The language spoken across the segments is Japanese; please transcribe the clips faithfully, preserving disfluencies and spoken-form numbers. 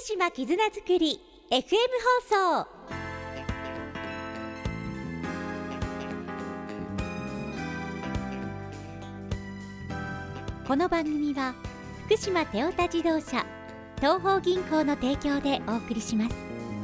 島絆づくり エフエム 放送。この番組は福島テオタ自動車東邦銀行の提供でお送りします。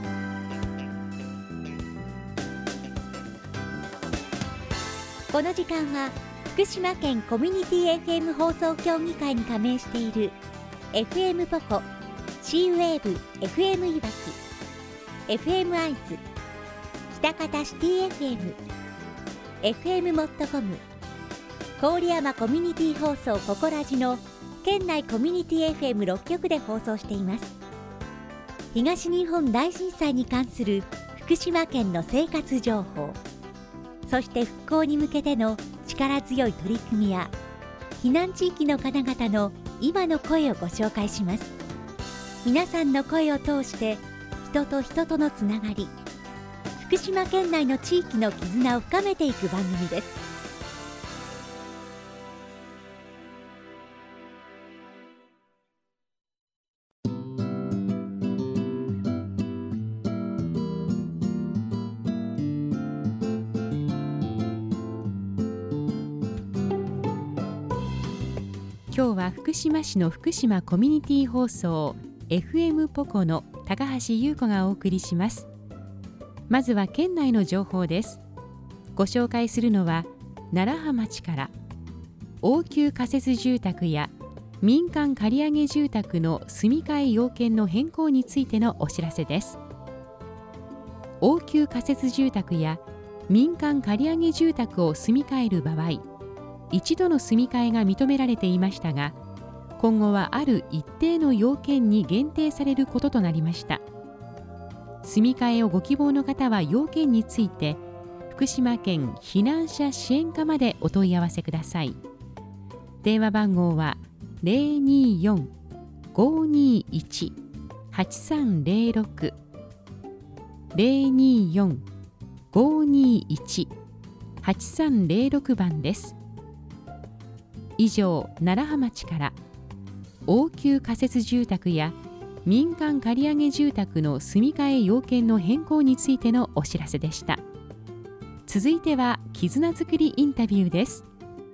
この時間は福島県コミュニティ エフエム 放送協議会に加盟している エフエム ポコ、シーウェーブ エフエム いわき、エフエム 会津、北方シティ エフエム、エフエム モットコム、郡山コミュニティ放送ココラジの県内コミュニティ エフエムろっ 局で放送しています。東日本大震災に関する福島県の生活情報、そして復興に向けての力強い取り組みや避難地域の方々の今の声をご紹介します。皆さんの声を通して人と人とのつながり、福島県内の地域の絆を深めていく番組です。 今日は福島市の福島コミュニティ放送 エフエム ポコの高橋優子がお送りします。まずは県内の情報です。ご紹介するのは楢葉町から応急仮設住宅や民間借上住宅の住み替え要件の変更についてのお知らせです。応急仮設住宅や民間借上住宅を住み替える場合、一度の住み替えが認められていましたが、今後はある一定の要件に限定されることとなりました。住み替えをご希望の方は要件について福島県避難者支援課までお問い合わせください。電話番号は ゼロにーよん ごーにーいち はちさんゼロろく ゼロにーよん ごーにーいち はちさんゼロろく 番です。以上、楢葉町から応急仮設住宅や民間借上住宅の住み替え要件の変更についてのお知らせでした。続いては絆づくりインタビューです。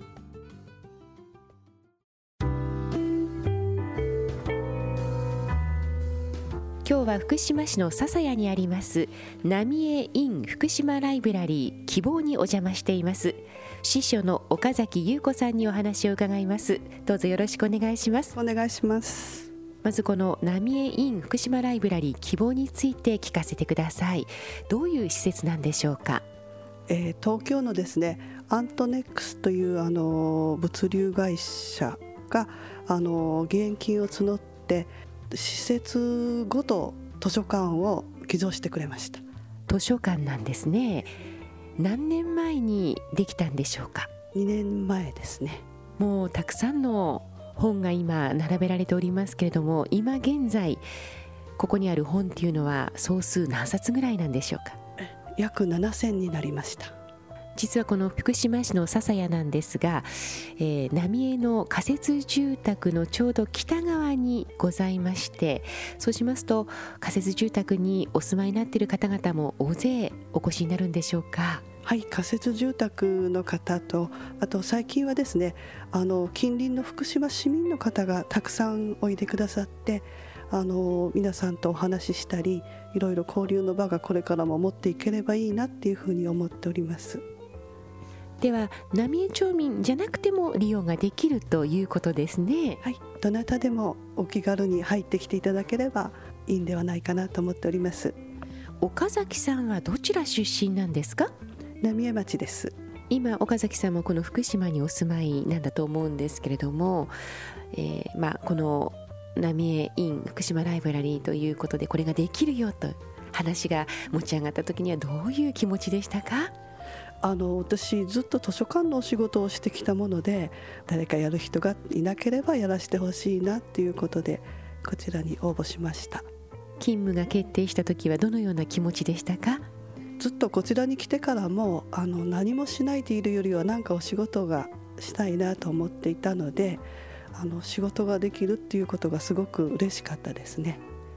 今日は福島市の笹谷にあります浪江イン福島ライブラリー希望にお邪魔しています。司書の岡崎優子さんにお話を伺います。どうぞよろしくお願いします。 お願いします。 まずこの浪江イン福島ライブラリー希望について聞かせてください。どういう施設なんでしょうか？ えー、東京のですねアントネックスというあの物流会社があの義援金を募って施設ごと図書館を寄贈してくれました。 図書館なんですね。何年前にできたんでしょうか？ にねんまえですね。 もうたくさんの本が今並べられておりますけれども、今現在ここにある本っていうのは総数何冊ぐらいなんでしょうか？ 約ななせんになりました。 実はこの福島市の笹谷なんですが、えー、浪江の仮設住宅のちょうど北側にございまして、そうしますと仮設住宅にお住まいになっている方々も大勢お越しになるんでしょうか？ はい、仮設住宅の方と、あと最近はですねあの近隣の福島市民の方がたくさんおいでくださって、あの皆さんとお話ししたり、いろいろ交流の場がこれからも持っていければいいなっていうふうに思っております。 では浪江町民じゃなくても利用ができるということですね。 はい、どなたでもお気軽に入ってきていただければいいんではないかなと思っております。 岡崎さんはどちら出身なんですか？ 浪江町です。 今岡崎さんもこの福島にお住まいなんだと思うんですけれども、えーまあ、この浪江イン福島ライブラリーということでこれができるよと話が持ち上がった時にはどういう気持ちでしたか？ あの私ずっと図書館のお仕事をしてきたもので、誰かやる人がいなければやらせてほしいなっていうことでこちらに応募しました。 勤務が決定した時はどのような気持ちでしたか？ ずっとこちらに来てからもあの何もしないでいるよりは何かお仕事がしたいなと思っていたので、あの仕事ができるっていうことがすごく嬉しかったですね。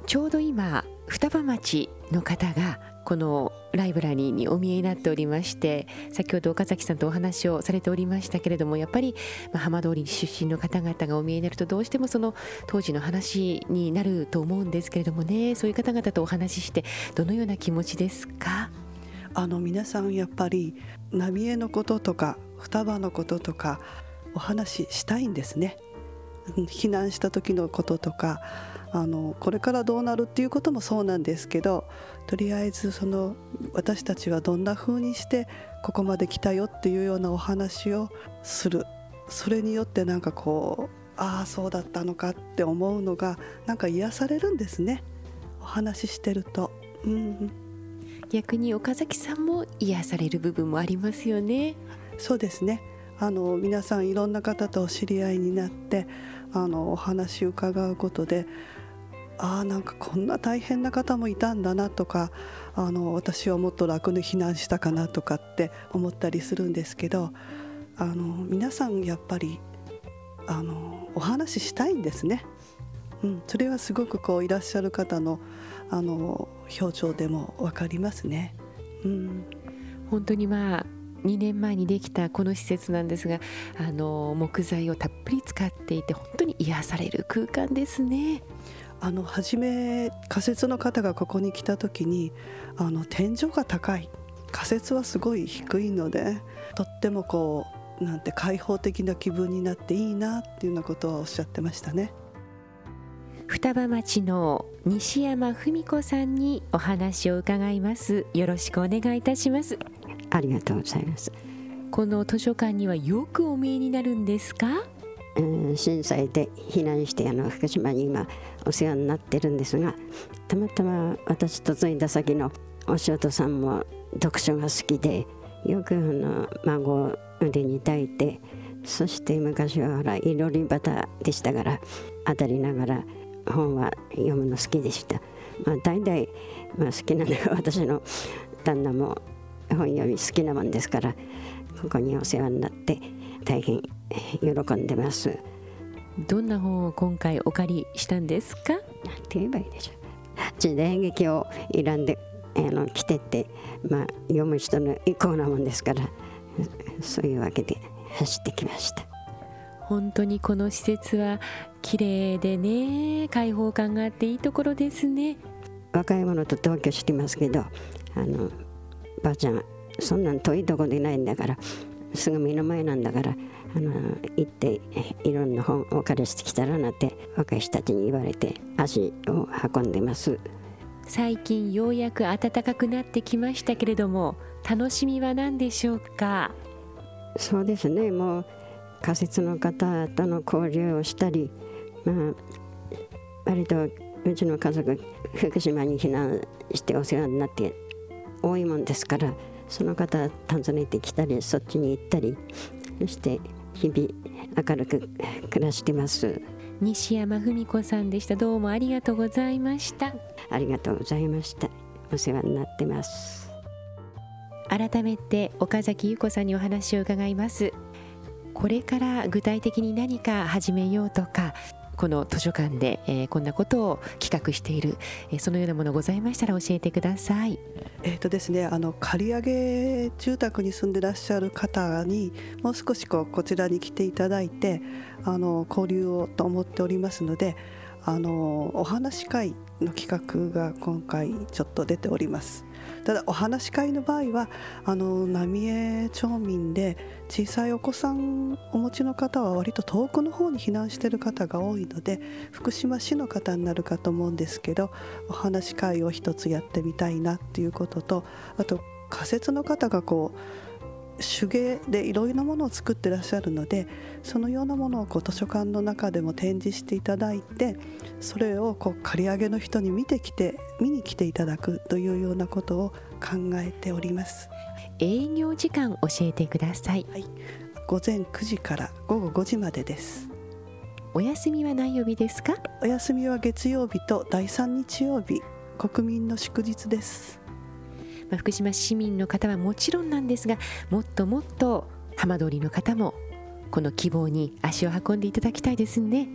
ちょうど今双葉町の方がこのライブラリーにお見えになっておりまして、先ほど岡崎さんとお話をされておりましたけれども、やっぱり浜通り出身の方々がお見えになるとどうしてもその当時の話になると思うんですけれどもね、そういう方々とお話ししてどのような気持ちですか？ あの皆さんやっぱり浪江のこととか双葉のこととかお話ししたいんですね。避難した時のこととか、あのこれからどうなるっていうこともそうなんですけど、とりあえずその私たちはどんな風にしてここまで来たよっていうようなお話をする。それによってなんかこう、ああそうだったのかって思うのがなんか癒されるんですね、お話ししてると。うん、 逆に岡崎さんも癒される部分もありますよね。 そうですね。あの皆さんいろんな方とお知り合いになってあのお話を伺うことで、ああなんかこんな大変な方もいたんだなとか、あの私はもっと楽に避難したかなとかって思ったりするんですけど、あの皆さんやっぱりあのお話ししたいんですね。うん、それはすごくこういらっしゃる方のあの表情でも分かりますね。うん、 本当にまあにねんまえにできたこの施設なんですが、あの木材をたっぷり使っていて本当に癒される空間ですね。 あの初め仮設の方がここに来た時にあの天井が高い、仮設はすごい低いのでとってもこうなんて開放的な気分になっていいなっていうようなことをおっしゃってましたね。 双葉町の西山文子さんにお話を伺います。よろしくお願いいたします。 ありがとうございます。 この図書館にはよくお見えになるんですか？ うん、震災で避難してあの福島に今お世話になってるんですが、たまたま私嫁いだ先のお仕事さんも読書が好きで、よくあの孫を腕に抱いて、そして昔はほらいろり端でしたから当たりながら本は読むの好きでした。まあ、大体、まあ、好きなのが私の旦那も本読み好きなもんですから、ここにお世話になって大変喜んでます。 どんな本を今回お借りしたんですか？ なんて言えばいいでしょう。時代劇を選んであの来てって、まあ、読む人の意向なもんですから、そういうわけで走ってきました。 本当にこの施設は綺麗でね、開放感があっていいところですね。 若い者と同居してますけど、あのばあちゃんそんなん遠いとこでないんだから、すぐ目の前なんだから、あの行っていろんな本をお借りしてきたらなって若い人たちに言われて足を運んでます。 最近ようやく暖かくなってきましたけれども、楽しみは何でしょうか？ そうですね、もう仮設の方との交流をしたり、まあ、割とうちの家族福島に避難してお世話になって多いもんですから、その方訪ねてきたりそっちに行ったりして日々明るく暮らしてます。 西山文子さんでした。どうもありがとうございました。 ありがとうございました。お世話になってます。 改めて岡崎優子さんにお話を伺います。これから具体的に何か始めようとか、この図書館で、えー、こんなことを企画している、えー、そのようなものございましたら教えてください。 えーとですね、あの借り上げ住宅に住んでらっしゃる方にもう少しこうこちらに来ていただいて、あの交流をと思っておりますので、あのお話し会の企画が今回ちょっと出ております。ただお話し会の場合はあの浪江町民で小さいお子さんお持ちの方は割と遠くの方に避難している方が多いので、福島市の方になるかと思うんですけど、お話し会を一つやってみたいなっていうことと、あと仮設の方がこう手芸でいろいろなものを作ってらっしゃるので、そのようなものをこう図書館の中でも展示していただいて、それをこう借り上げの人に見てきて見に来ていただくというようなことを考えております。 営業時間教えてください。 はい、午前くじから午後ごじまでです。 お休みは何曜日ですか？ お休みは月曜日とだいさん日曜日、国民の祝日です。 まあ、福島市民の方はもちろんなんですが、もっともっと浜通りの方もこの希望に足を運んでいただきたいですね。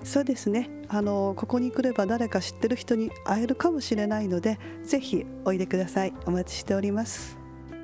そうですね、あのここに来れば誰か知ってる人に会えるかもしれないので、ぜひおいでください。お待ちしております。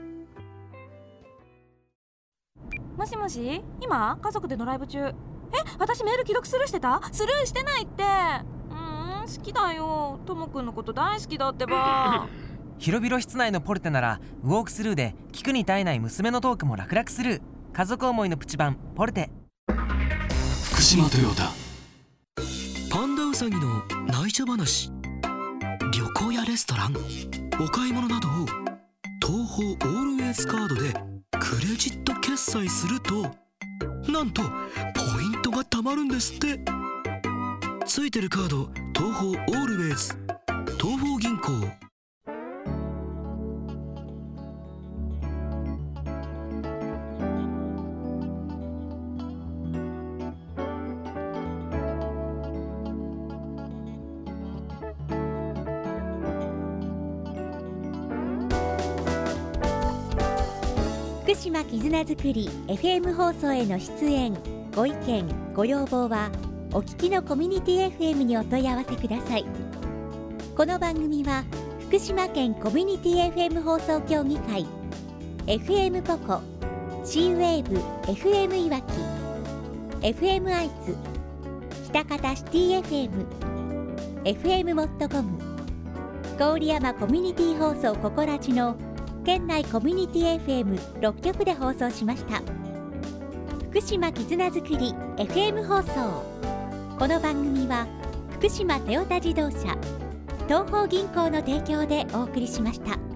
もしもし、今家族でドライブ中。え、私メール既読スルーしてた？スルーしてないって。うーん、好きだよ。ともくんのこと大好きだってば。 広々室内のポルテならウォークスルーで聞くに耐えない娘のトークも楽々スルー。家族思いのプチ版ポルテ。 福島トヨタ。パンダウサギの内緒話、旅行やレストラン、お買い物などを東宝オールウェイズカードでクレジット決済すると、なんとポイントが貯まるんですって。ついてるカード東宝オールウェイズ、東宝銀行。 福島絆づくり エフエム 放送への出演、ご意見ご要望はお聞きのコミュニティ エフエム にお問い合わせください。この番組は福島県コミュニティ エフエム 放送協議会、 エフエム ポコ、 C ウェーブ エフエム いわき、 エフエム 愛知、喜多方シティ エフエム、 エフエム モットコム、郡山コミュニティ放送ココラジの県内コミュニティ エフエムろっきょくで放送しました。福島絆づくり エフエム 放送。この番組は福島トヨタ自動車、東邦銀行の提供でお送りしました。